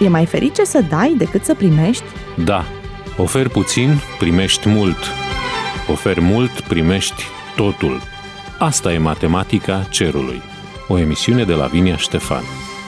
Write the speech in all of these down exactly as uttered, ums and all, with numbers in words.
E mai ferice să dai decât să primești? Da, oferi puțin, primești mult. Oferi mult, primești totul. Asta e matematica cerului. O emisiune de Lavinia Ștefan.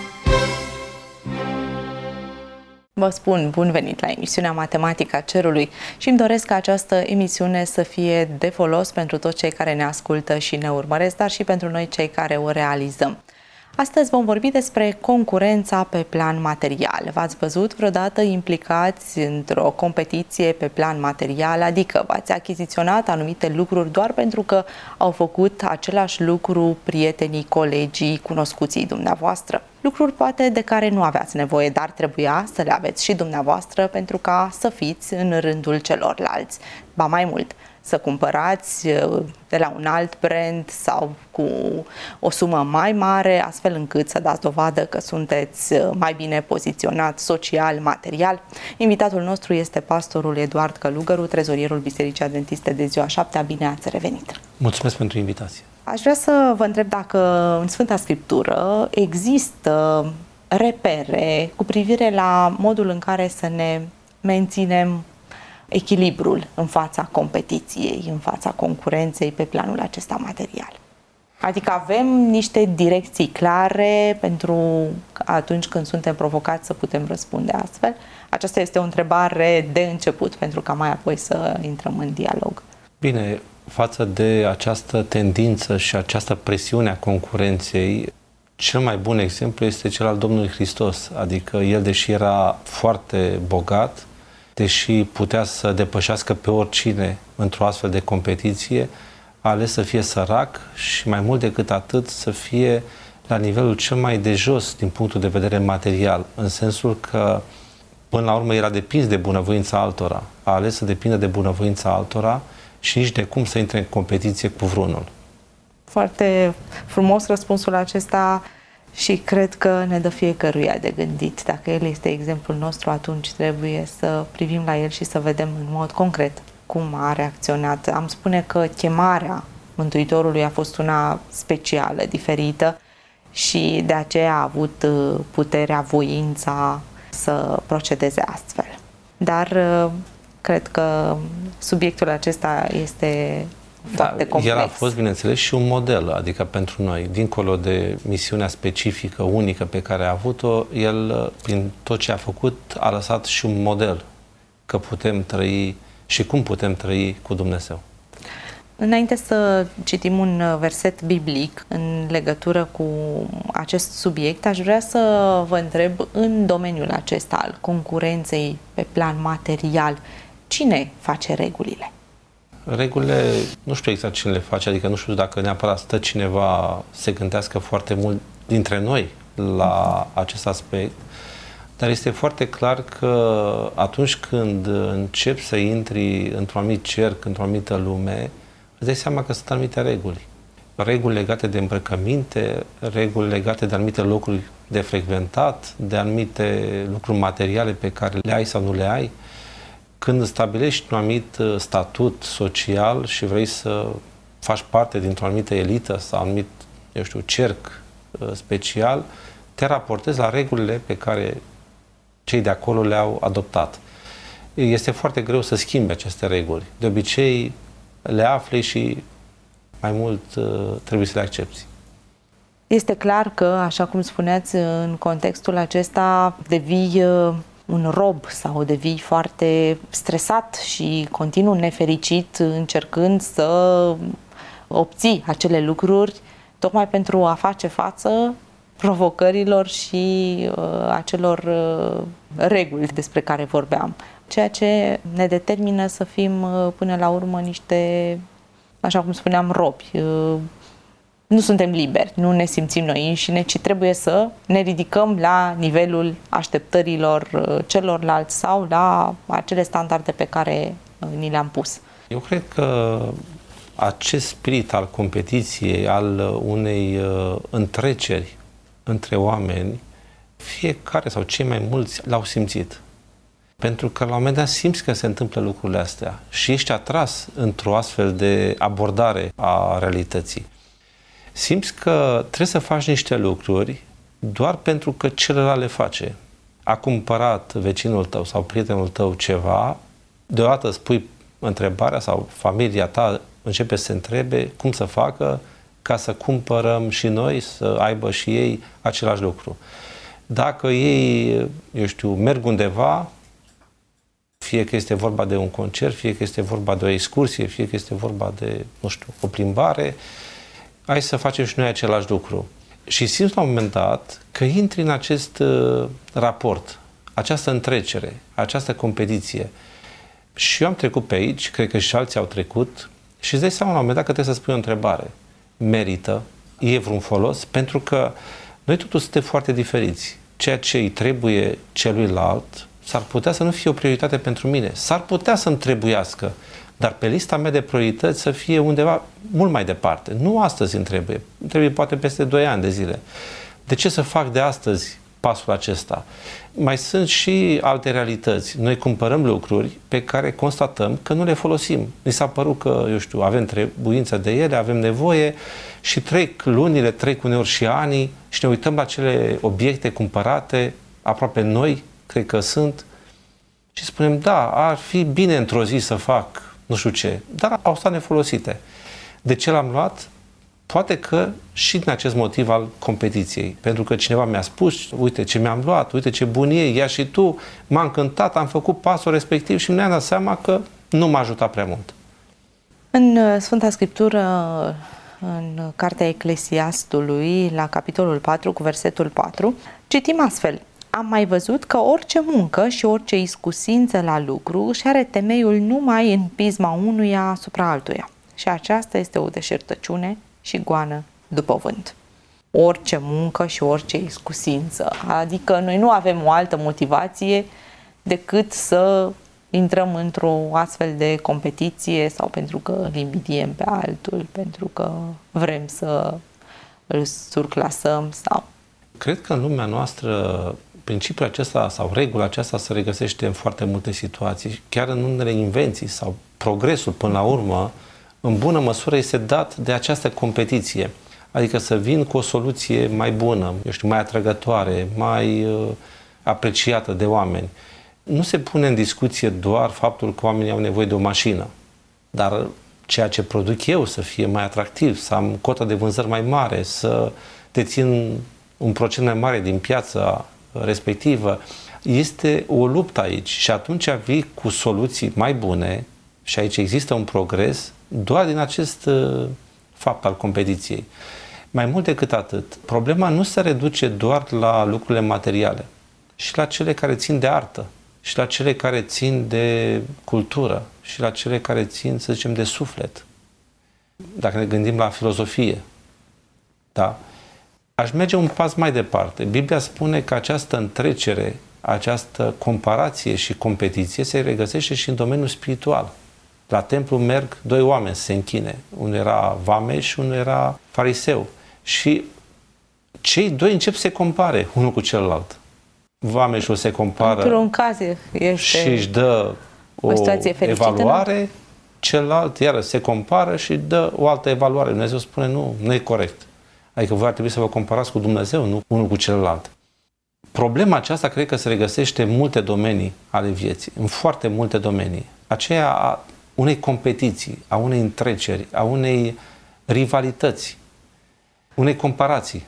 Vă spun bun venit la emisiunea Matematica Cerului și îmi doresc ca această emisiune să fie de folos pentru toți cei care ne ascultă și ne urmăresc, dar și pentru noi cei care o realizăm. Astăzi vom vorbi despre concurența pe plan material. V-ați văzut vreodată implicați într-o competiție pe plan material, adică v-ați achiziționat anumite lucruri doar pentru că au făcut același lucru prietenii, colegii, cunoscuții dumneavoastră? Lucruri poate de care nu aveați nevoie, dar trebuia să le aveți și dumneavoastră pentru ca să fiți în rândul celorlalți. Ba mai mult, să cumpărați de la un alt brand sau cu o sumă mai mare, astfel încât să dați dovadă că sunteți mai bine poziționat social, material. Invitatul nostru este pastorul Eduard Călugăru, trezorierul Bisericii Adventiste de Ziua Șaptea. Bine ați revenit! Mulțumesc pentru invitație! Aș vrea să vă întreb dacă în Sfânta Scriptură există repere cu privire la modul în care să ne menținem echilibrul în fața competiției, în fața concurenței pe planul acesta material. Adică avem niște direcții clare pentru atunci când suntem provocați să putem răspunde astfel. Aceasta este o întrebare de început, pentru ca mai apoi să intrăm în dialog. Bine, față de această tendință și această presiune a concurenței, cel mai bun exemplu este cel al Domnului Hristos. Adică El, deși era foarte bogat, deși putea să depășească pe oricine într-o astfel de competiție, a ales să fie sărac și mai mult decât atât să fie la nivelul cel mai de jos din punctul de vedere material, în sensul că până la urmă era depins de bunăvoința altora. A ales să depindă de bunăvoința altora și nici de cum să intre în competiție cu vreunul. Foarte frumos răspunsul acesta și cred că ne dă fiecăruia de gândit. Dacă el este exemplul nostru, atunci trebuie să privim la el și să vedem în mod concret cum a reacționat. Am spune că chemarea Mântuitorului a fost una specială, diferită și de aceea a avut puterea, voința să procedeze astfel. Dar cred că subiectul acesta este foarte da, complex. El a fost, bineînțeles, și un model, adică pentru noi, dincolo de misiunea specifică, unică pe care a avut-o, el, prin tot ce a făcut, a lăsat și un model că putem trăi și cum putem trăi cu Dumnezeu. Înainte să citim un verset biblic în legătură cu acest subiect, aș vrea să vă întreb, în domeniul acesta al concurenței pe plan material, cine face regulile? Regulile, nu știu exact cine le face, adică nu știu dacă neapărat stă cineva se gândească foarte mult dintre noi la acest aspect, dar este foarte clar că atunci când începi să intri într-un anumit cerc, într-o anumită lume, îți dai seama că sunt anumite reguli. Reguli legate de îmbrăcăminte, reguli legate de anumite locuri de frecventat, de anumite lucruri materiale pe care le ai sau nu le ai. Când stabilești un anumit statut social și vrei să faci parte dintr-o anumită elită sau un anumit, eu știu, cerc special, te raportezi la regulile pe care cei de acolo le-au adoptat. Este foarte greu să schimbi aceste reguli. De obicei le afli și mai mult trebuie să le accepti. Este clar că, așa cum spuneați, în contextul acesta devii un rob sau devii foarte stresat și continuu nefericit încercând să obții acele lucruri tocmai pentru a face față provocărilor și uh, acelor uh, reguli despre care vorbeam. Ceea ce ne determină să fim uh, până la urmă niște, așa cum spuneam, robi. Uh, nu suntem liberi, nu ne simțim noi înșine, ci trebuie să ne ridicăm la nivelul așteptărilor uh, celorlalți sau la acele standarde pe care uh, ni le-am pus. Eu cred că acest spirit al competiției, al unei uh, întreceri între oameni, fiecare sau cei mai mulți l-au simțit. Pentru că la un moment dat simți că se întâmplă lucrurile astea și ești atras într-o astfel de abordare a realității. Simți că trebuie să faci niște lucruri doar pentru că celălalt le face. a cumpărat vecinul tău sau prietenul tău ceva, deodată spui întrebarea sau familia ta începe să se întrebe cum să facă ca să cumpărăm și noi, să aibă și ei același lucru. Dacă ei, eu știu, merg undeva, fie că este vorba de un concert, fie că este vorba de o excursie, fie că este vorba de, nu știu, o plimbare, hai să facem și noi același lucru. Și simți la un moment dat că intri în acest uh, raport, această întrecere, această competiție. Și eu am trecut pe aici, cred că și alții au trecut, și îți dai seama la un moment dat că trebuie să spui o întrebare. Merită? E vreun folos? Pentru că noi totuși suntem foarte diferiți. Ceea ce îi trebuie celuilalt s-ar putea să nu fie o prioritate pentru mine. S-ar putea să-mi trebuiască, dar pe lista mea de priorități să fie undeva mult mai departe. Nu astăzi îmi trebuie. Îmi trebuie poate peste doi ani de zile. De ce să fac de astăzi pasul acesta? Mai sunt și alte realități. Noi cumpărăm lucruri pe care constatăm că nu le folosim. Ni s-a părut că, eu știu, avem trebuință de ele, avem nevoie și trec lunile, trec uneori și anii și ne uităm la cele obiecte cumpărate, aproape noi, cred că sunt, și spunem, da, ar fi bine într-o zi să fac nu știu ce, dar au stat nefolosite. De ce l-am luat? Poate că și din acest motiv al competiției. Pentru că cineva mi-a spus, uite ce mi-am luat, uite ce bun e, ia și tu, m-a încântat, am făcut pasul respectiv și mi-am dat seama că nu m-a ajutat prea mult. În Sfânta Scriptură, în Cartea Eclesiastului, la capitolul patru, cu versetul patru, citim astfel: am mai văzut că orice muncă și orice iscusință la lucru își are temeiul numai în pisma unuia asupra altuia. Și aceasta este o deșertăciune și goană după vânt. Orice muncă și orice iscusință. Adică noi nu avem o altă motivație decât să intrăm într-o astfel de competiție sau pentru că îl invidiem pe altul, pentru că vrem să îl surclasăm sau... Cred că în lumea noastră principiul acesta sau regula aceasta se regăsește în foarte multe situații, chiar în unele invenții sau progresul până la urmă, în bună măsură este dat de această competiție. Adică să vin cu o soluție mai bună, eu știu, mai atrăgătoare, mai uh, apreciată de oameni. Nu se pune în discuție doar faptul că oamenii au nevoie de o mașină, dar ceea ce produc eu să fie mai atractiv, să am cotă de vânzări mai mare, să dețin un procent mai mare din piața respectivă. Este o luptă aici și atunci vii cu soluții mai bune și aici există un progres doar din acest uh, fapt al competiției. Mai mult decât atât, problema nu se reduce doar la lucrurile materiale, și la cele care țin de artă, și la cele care țin de cultură, și la cele care țin, să zicem, de suflet. Dacă ne gândim la filozofie, da? Aș merge un pas mai departe. Biblia spune că această întrecere, această comparație și competiție se regăsește și în domeniul spiritual. La templu merg doi oameni să se închine. Unul era vameș și unul era fariseu. Și cei doi încep să se compare unul cu celălalt. Vameșul se compară într-un caz este și își dă o, o evaluare, nu? Celălalt iară se compară și dă o altă evaluare. Dumnezeu spune nu, nu e corect. Adică voi ar trebui să vă comparați cu Dumnezeu, nu unul cu celălalt. Problema aceasta cred că se regăsește în multe domenii ale vieții, în foarte multe domenii. Aceea a unei competiții, a unei întreceri, a unei rivalități, unei comparații.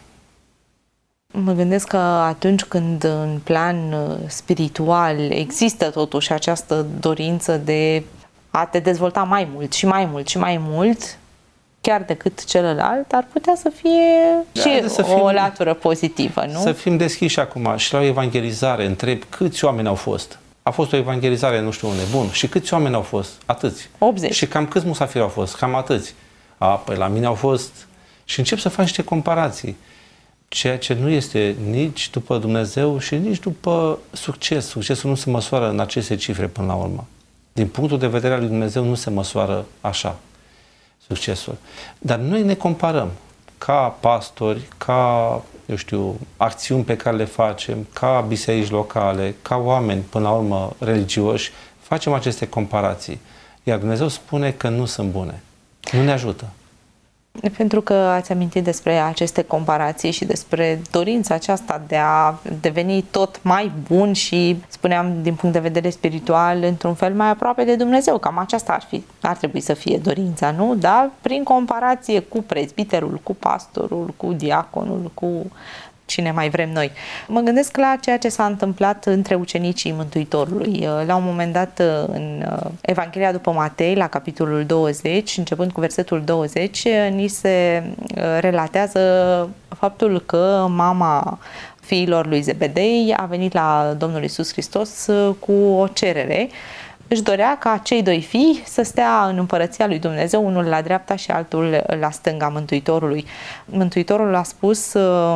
Mă gândesc că atunci când în plan spiritual există totuși această dorință de a te dezvolta mai mult și mai mult și mai mult, chiar decât celălalt, ar putea să fie da, și să fim, o latură pozitivă, nu? Să fim deschiși acum și la o evangelizare. Întreb câți oameni au fost. A fost o evangelizare nu știu unde. Bun. Și câți oameni au fost? Atâți. optzeci. Și cam câți musafiri au fost? Cam atâți. A, păi la mine au fost... Și încep să faci niște comparații. Ceea ce nu este nici după Dumnezeu și nici după succes. Succesul nu se măsoară în aceste cifre până la urmă. Din punctul de vedere al lui Dumnezeu nu se măsoară așa succesul. Dar noi ne comparăm ca pastori, ca, eu știu, acțiuni pe care le facem, ca biserici locale, ca oameni, până la urmă, religioși, facem aceste comparații. Iar Dumnezeu spune că nu sunt bune. Nu ne ajută. Pentru că ați amintit despre aceste comparații și despre dorința aceasta de a deveni tot mai bun și, spuneam, din punct de vedere spiritual, într-un fel mai aproape de Dumnezeu. Cam aceasta ar fi, ar trebui să fie dorința, nu? Dar prin comparație cu prezbiterul, cu pastorul, cu diaconul, cu cine mai vrem noi. Mă gândesc la ceea ce s-a întâmplat între ucenicii Mântuitorului. La un moment dat, în Evanghelia după Matei, la capitolul douăzeci, începând cu versetul douăzeci, ni se relatează faptul că mama fiilor lui Zebedei a venit la Domnul Iisus Hristos cu o cerere. Își dorea ca cei doi fii să stea în împărăția lui Dumnezeu, unul la dreapta și altul la stânga Mântuitorului. Mântuitorul a spus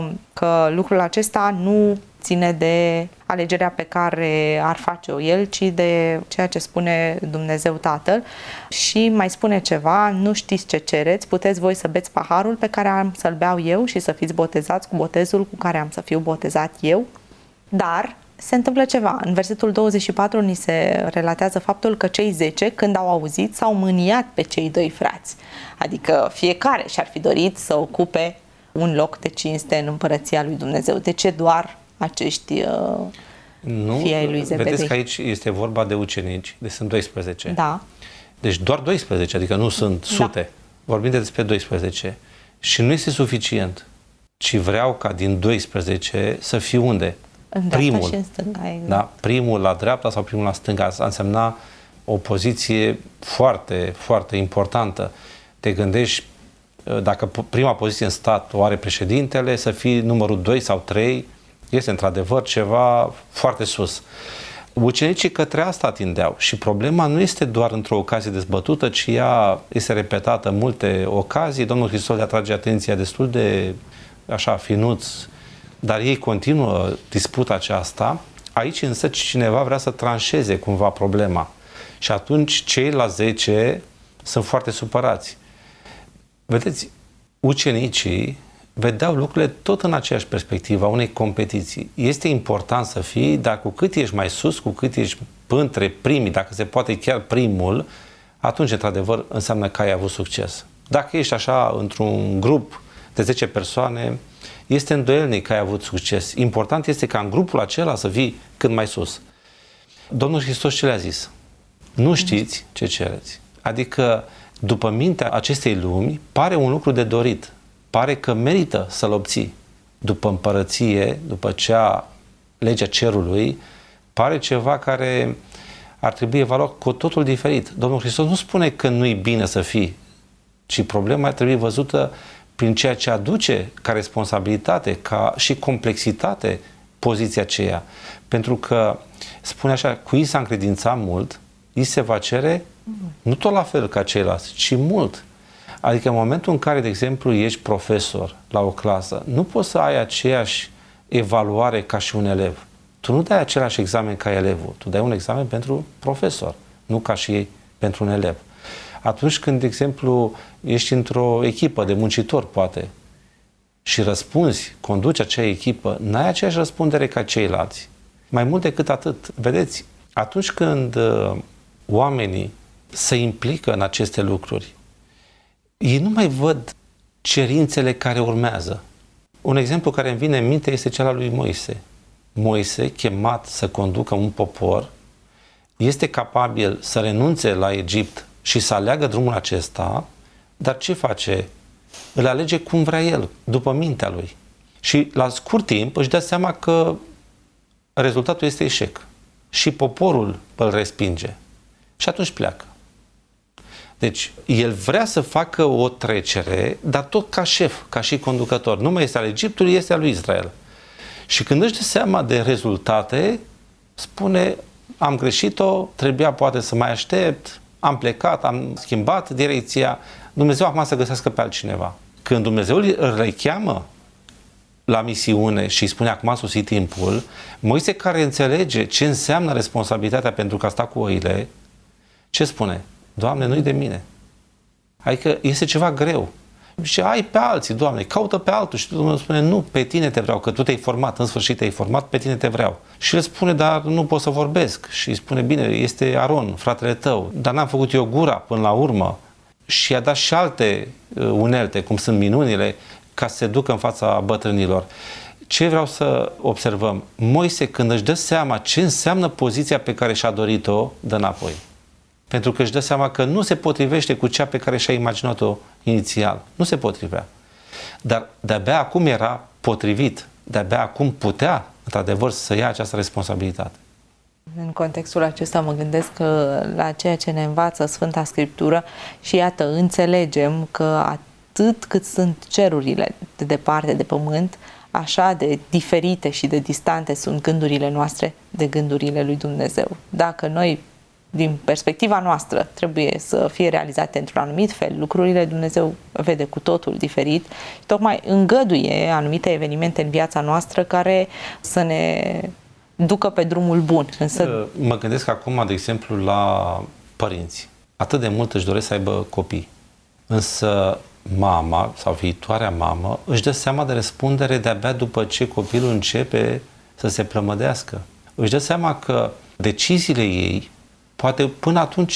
că lucrul acesta nu ține de alegerea pe care ar face-o el, ci de ceea ce spune Dumnezeu Tatăl. Și mai spune ceva: nu știți ce cereți, puteți voi să beți paharul pe care am să-l beau eu și să fiți botezați cu botezul cu care am să fiu botezat eu. Dar se întâmplă ceva. În versetul douăzeci și patru ni se relatează faptul că cei zece, când au auzit, s-au mâniat pe cei doi frați. Adică fiecare și-ar fi dorit să ocupe un loc de cinste în împărăția lui Dumnezeu. De ce doar acești uh, nu, fii ai lui Zebedei? Vedeți că aici este vorba de ucenici, deci sunt doisprezece. Da. Deci doar doisprezece, adică nu sunt sute. Da. Vorbim de despre doisprezece. Și nu este suficient, ci vreau ca din doisprezece să fie unde? În primul, și în stânga, exact. Da, primul la dreapta sau primul la stânga. Asta însemna o poziție foarte, foarte importantă. Te gândești, dacă prima poziție în stat o are președintele, să fii numărul doi sau trei, este într-adevăr ceva foarte sus. Ucenicii către asta atindeau și problema nu este doar într-o ocazie dezbătută, ci ea este repetată în multe ocazii. Domnul Hristos le atrage atenția destul de așa finuț, dar ei continuă disputa aceasta. Aici însă cineva vrea să tranșeze cumva problema și atunci cei la zece sunt foarte supărați. Vedeți, ucenicii vedeau lucrurile tot în aceeași perspectivă a unei competiții. Este important să fii, dar cu cât ești mai sus, cu cât ești între primii, dacă se poate chiar primul, atunci, într-adevăr, înseamnă că ai avut succes. Dacă ești așa într-un grup de zece persoane, este îndoielnic că ai avut succes. Important este ca în grupul acela să fii cât mai sus. Domnul Hristos ce le-a zis? Nu știți ce cereți. Adică, după mintea acestei lumi, pare un lucru de dorit. Pare că merită să-l obții. După împărăție, după cea legea cerului, pare ceva care ar trebui evaluat cu totul diferit. Domnul Hristos nu spune că nu-i bine să fii, ci problema ar trebui văzută prin ceea ce aduce ca responsabilitate, ca și complexitate poziția aceea. Pentru că, spune așa, cui s-a încredințat mult, îi se va cere nu tot la fel ca ceilalți, ci mult. Adică în momentul în care, de exemplu, ești profesor la o clasă, nu poți să ai aceeași evaluare ca și un elev. Tu nu dai același examen ca elevul, tu dai un examen pentru profesor, nu ca și pentru un elev. Atunci când, de exemplu, ești într-o echipă de muncitori, poate, și răspunzi, conduci acea echipă, n-ai aceeași răspundere ca ceilalți. Mai mult decât atât, vedeți, atunci când uh, oamenii se implică în aceste lucruri, ei nu mai văd cerințele care urmează. Un exemplu care îmi vine în minte este cel al lui Moise. Moise, chemat să conducă un popor, este capabil să renunțe la Egipt și să aleagă drumul acesta, dar ce face? Îl alege cum vrea el, după mintea lui. Și la scurt timp își dă seama că rezultatul este eșec. Și poporul îl respinge. Și atunci pleacă. Deci, el vrea să facă o trecere, dar tot ca șef, ca și conducător. Nu mai este al Egiptului, este al lui Israel. Și când își dă seama de rezultate, spune, am greșit-o, trebuia poate să mai aștept, am plecat, am schimbat direcția, Dumnezeu acum să găsească pe altcineva. Când Dumnezeu îl recheamă la misiune și îi spune acum a sosit timpul, Moise, care înțelege ce înseamnă responsabilitatea pentru că a stat cu oile, ce spune? Doamne, nu-i de mine. Adică este ceva greu. Și ai pe alții, Doamne, caută pe altul. Și Dumnezeu spune, nu, pe tine te vreau, că tu te-ai format, în sfârșit te-ai format, pe tine te vreau. Și el spune, dar nu pot să vorbesc. Și îi spune, bine, este Aron, fratele tău, dar n-am făcut eu gura până la urmă. și i-a dat și alte unelte, cum sunt minunile, ca să se ducă în fața bătrânilor. Ce vreau să observăm? Moise, când își dă seama ce înseamnă poziția pe care și-a dorit-o, dă înapoi. Pentru că își dă seama că nu se potrivește cu cea pe care și-a imaginat-o inițial. Nu se potrivea. Dar de-abia acum era potrivit. De-abia acum putea, într-adevăr, să ia această responsabilitate. În contextul acesta mă gândesc că la ceea ce ne învață Sfânta Scriptură și iată, înțelegem că atât cât sunt cerurile de departe de pământ, așa de diferite și de distante sunt gândurile noastre de gândurile lui Dumnezeu. Dacă noi, din perspectiva noastră, trebuie să fie realizate într-un anumit fel, lucrurile Dumnezeu vede cu totul diferit, tocmai îngăduie anumite evenimente în viața noastră care să ne ducă pe drumul bun. Însă... Mă gândesc acum, de exemplu, la părinți. Atât de mult își doresc să aibă copii. Însă mama sau viitoarea mamă își dă seama de răspundere de-abia după ce copilul începe să se plămădească. Își dă seama că deciziile ei, poate până atunci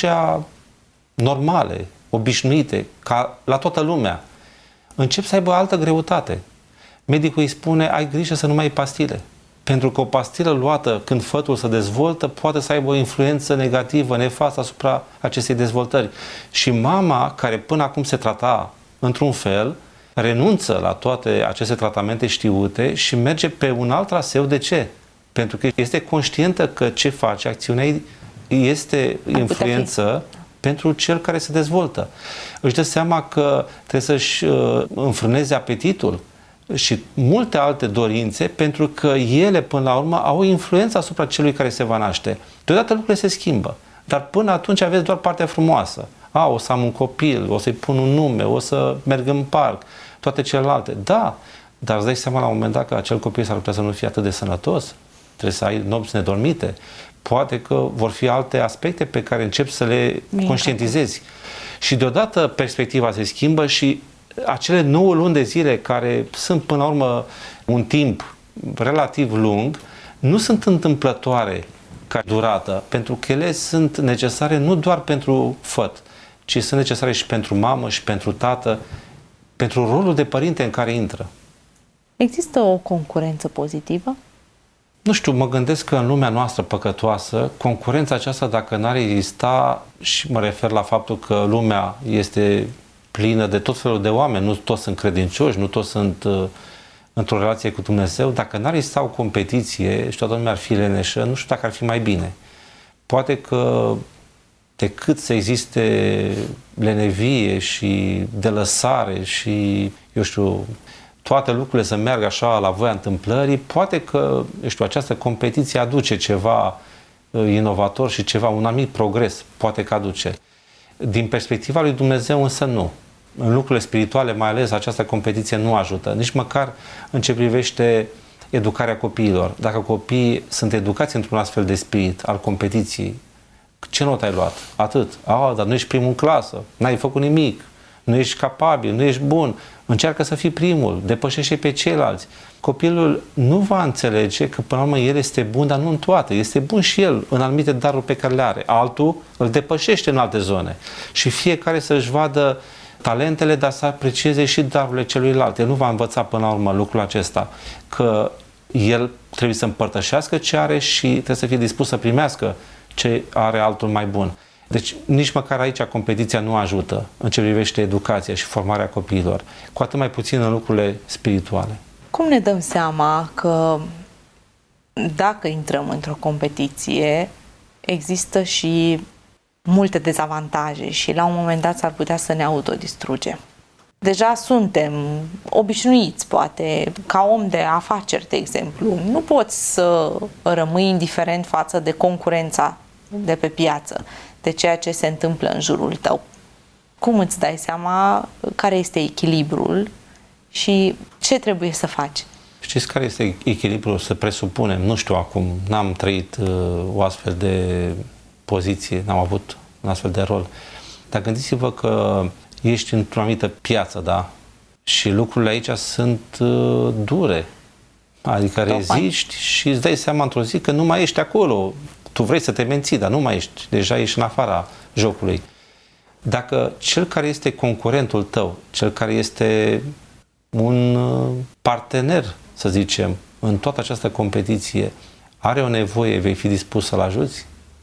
normale, obișnuite, ca la toată lumea, încep să aibă altă greutate. Medicul îi spune, ai grijă să nu mai ai pastile. Pentru că o pastilă luată când fătul se dezvoltă poate să aibă o influență negativă, nefastă asupra acestei dezvoltări. Și mama, care până acum se trata într-un fel, renunță la toate aceste tratamente știute și merge pe un alt traseu. De ce? Pentru că este conștientă că ce face, acțiunea ei este influență pentru cel care se dezvoltă. Își dă seama că trebuie să-și uh, înfrâneze apetitul și multe alte dorințe, pentru că ele, până la urmă, au o influență asupra celui care se va naște. Deodată lucrurile se schimbă, dar până atunci aveți doar partea frumoasă. A, o să am un copil, o să-i pun un nume, o să merg în parc, toate celelalte. Da, dar îți dai seama la un moment dat că acel copil s-ar putea să nu fie atât de sănătos, trebuie să ai nopți nedormite. Poate că vor fi alte aspecte pe care începi să le conștientizezi. Și deodată perspectiva se schimbă și acele nouă luni de zile, care sunt până la urmă un timp relativ lung, nu sunt întâmplătoare ca durată, pentru că ele sunt necesare nu doar pentru făt, ci sunt necesare și pentru mamă și pentru tată, pentru rolul de părinte în care intră. Există o concurență pozitivă? Nu știu, mă gândesc că în lumea noastră păcătoasă, concurența aceasta, dacă n-ar exista, și mă refer la faptul că lumea este plină de tot felul de oameni, nu toți sunt credincioși, nu toți sunt uh, într-o relație cu Dumnezeu, dacă n-ar exista o competiție și toată lumea ar fi leneșă, nu știu dacă ar fi mai bine. Poate că decât să existe lenevie și delăsare și, eu știu, toate lucrurile să meargă așa la voia întâmplării, poate că, eu știu, această competiție aduce ceva uh, inovator și ceva, un anumit progres, poate că aduce. Din perspectiva lui Dumnezeu însă nu. În lucrurile spirituale, mai ales, această competiție nu ajută. Nici măcar în ce privește educarea copiilor. Dacă copiii sunt educați într-un astfel de spirit al competiției, ce notă ai luat? Atât. A, dar nu ești primul în clasă, n-ai făcut nimic, nu ești capabil, nu ești bun, încearcă să fii primul, depășește pe ceilalți. Copilul nu va înțelege că până la urmă el este bun, dar nu în toate. Este bun și el în anumite daruri pe care le are. Altul îl depășește în alte zone. Și fiecare să-și vadă talentele, dar să aprecieze și darurile celuilalt. El nu va învăța până la urmă lucrul acesta, că el trebuie să împărtășească ce are și trebuie să fie dispus să primească ce are altul mai bun. Deci nici măcar aici competiția nu ajută în ce privește educația și formarea copiilor, cu atât mai puțin în lucrurile spirituale. Cum ne dăm seama că dacă intrăm într-o competiție, există și multe dezavantaje și la un moment dat s-ar putea să ne autodistrugem? Deja suntem obișnuiți, poate, ca om de afaceri, de exemplu. Nu poți să rămâi indiferent față de concurența de pe piață, de ceea ce se întâmplă în jurul tău. Cum îți dai seama care este echilibrul și ce trebuie să faci? Știți care este echilibrul? Să presupunem, nu știu acum, n-am trăit uh, o astfel de poziție, n-am avut un astfel de rol. Dar gândiți-vă că ești într-o anumită piață, da? Și lucrurile aici sunt uh, dure. Adică reziști și îți dai seama într-o zi că nu mai ești acolo. Tu vrei să te menții, dar nu mai ești. Deja ești în afara jocului. Dacă cel care este concurentul tău, cel care este un partener, să zicem, în toată această competiție, are o nevoie, vei fi dispus să-l ajuți?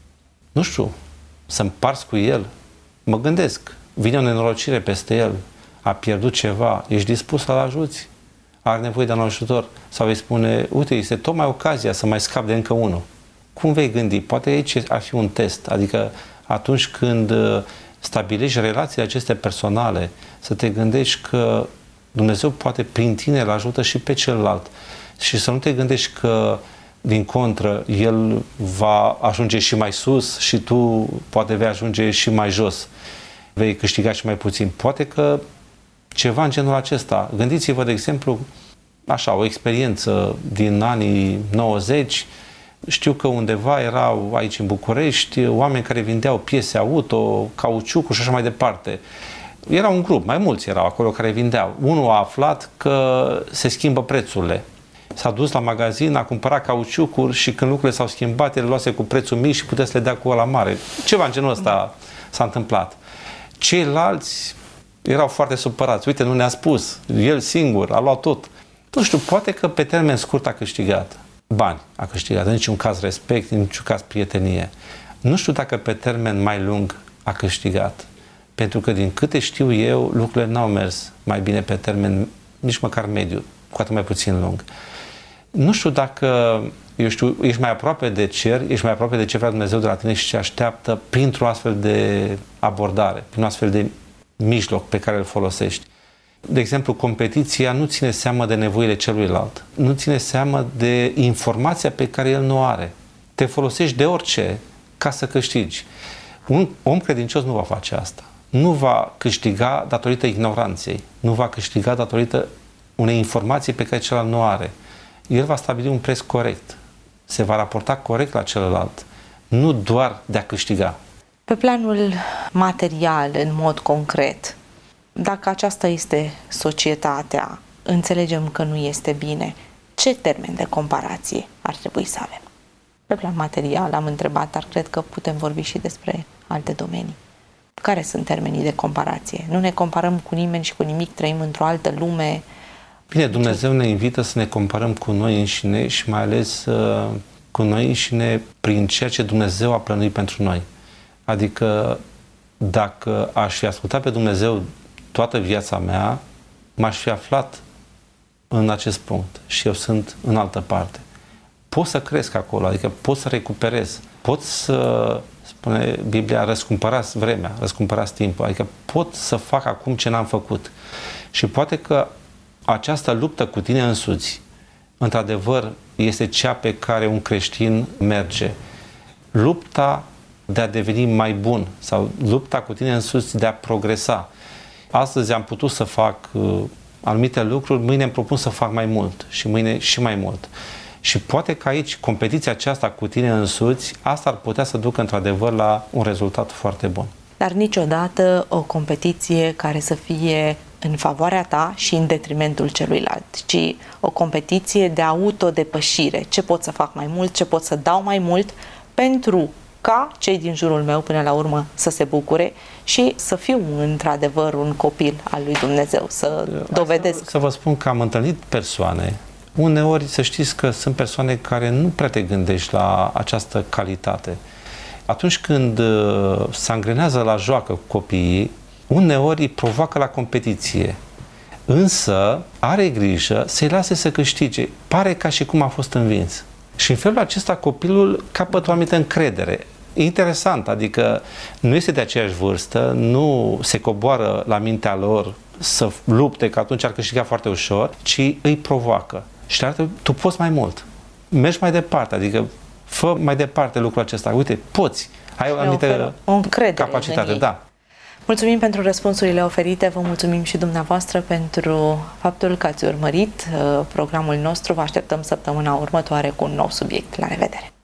Nu știu, să împarți cu el? Mă gândesc, vine o nenorocire peste el, a pierdut ceva, ești dispus să-l ajuți? Are nevoie de un ajutor? Sau îi spune, uite, este tocmai ocazia să mai scap de încă unul. Cum vei gândi? Poate aici ar fi un test, adică atunci când stabilești relațiile acestea personale, să te gândești că Dumnezeu poate prin tine îl ajută și pe celălalt și să nu te gândești că din contră el va ajunge și mai sus și tu poate vei ajunge și mai jos, vei câștiga și mai puțin. Poate că ceva în genul acesta. Gândiți-vă, de exemplu, așa, o experiență din anii nouăzeci. Știu că undeva erau aici în București oameni care vindeau piese auto, cauciucuri și așa mai departe. Era un grup, mai mulți erau acolo care vindeau. Unul a aflat că se schimbă prețurile. S-a dus la magazin, a cumpărat cauciucuri și când lucrurile s-au schimbat, el le luase cu prețul mic și putea să le dea cu ăla mare. Ceva în genul ăsta s-a întâmplat. Ceilalți erau foarte supărați. Uite, nu ne-a spus. El singur a luat tot. Nu știu, poate că pe termen scurt a câștigat bani, a câștigat, în niciun caz respect, în niciun caz prietenie. Nu știu dacă pe termen mai lung a câștigat, pentru că din câte știu eu, lucrurile n-au mers mai bine pe termen nici măcar mediu, cu atât mai puțin lung. Nu știu dacă, eu știu, ești mai aproape de cer, ești mai aproape de ce vrea Dumnezeu de la tine și ce așteaptă printr-o astfel de abordare, prin o astfel de mijloc pe care îl folosești. De exemplu, competiția nu ține seama de nevoile celuilalt, nu ține seama de informația pe care el nu are. Te folosești de orice ca să câștigi. Un om credincios nu va face asta. Nu va câștiga datorită ignoranței, nu va câștiga datorită unei informații pe care celălalt nu are. El va stabili un preț corect, se va raporta corect la celălalt, nu doar de a câștiga. Pe planul material, în mod concret, dacă aceasta este societatea, înțelegem că nu este bine, ce termen de comparație ar trebui să avem? Pe plan material am întrebat, dar cred că putem vorbi și despre alte domenii. Care sunt termenii de comparație? Nu ne comparăm cu nimeni și cu nimic, trăim într-o altă lume. Bine, Dumnezeu ne invită să ne comparăm cu noi înșine și mai ales uh, cu noi înșine prin ceea ce Dumnezeu a plănuit pentru noi. Adică dacă aș fi ascultat pe Dumnezeu toată viața mea, m-aș fi aflat în acest punct și eu sunt în altă parte. Pot să cresc acolo, adică pot să recuperez, pot să, spune Biblia, răscumpărați vremea, răscumpărați timpul, adică pot să fac acum ce n-am făcut. Și poate că această luptă cu tine însuți, într-adevăr, este cea pe care un creștin merge. Lupta de a deveni mai bun sau lupta cu tine însuți de a progresa. Astăzi am putut să fac uh, anumite lucruri, mâine îmi propun să fac mai mult și mâine și mai mult. Și poate că aici competiția aceasta cu tine însuți, asta ar putea să ducă într-adevăr la un rezultat foarte bun. Dar niciodată o competiție care să fie în favoarea ta și în detrimentul celuilalt, ci o competiție de autodepășire. Ce pot să fac mai mult, ce pot să dau mai mult pentru ca cei din jurul meu până la urmă să se bucure și să fiu într-adevăr un copil al lui Dumnezeu, să dovedesc. Să, să vă spun că am întâlnit persoane, uneori să știți că sunt persoane care nu prea te gândești la această calitate. Atunci când uh, se angrenează la joacă cu copiii, uneori îi provoacă la competiție. Însă are grijă să-i lase să câștige. Pare ca și cum a fost învins. Și în felul acesta copilul capătă o anumită încredere. Interesant, adică nu este de aceeași vârstă, nu se coboară la mintea lor să lupte, că atunci ar câștiga foarte ușor, ci îi provoacă. Și arată, tu poți mai mult. Mergi mai departe, adică fă mai departe lucrul acesta. Uite, poți. Ai o anumită capacitate, da. Mulțumim pentru răspunsurile oferite, vă mulțumim și dumneavoastră pentru faptul că ați urmărit uh, programul nostru. Vă așteptăm săptămâna următoare cu un nou subiect. La revedere!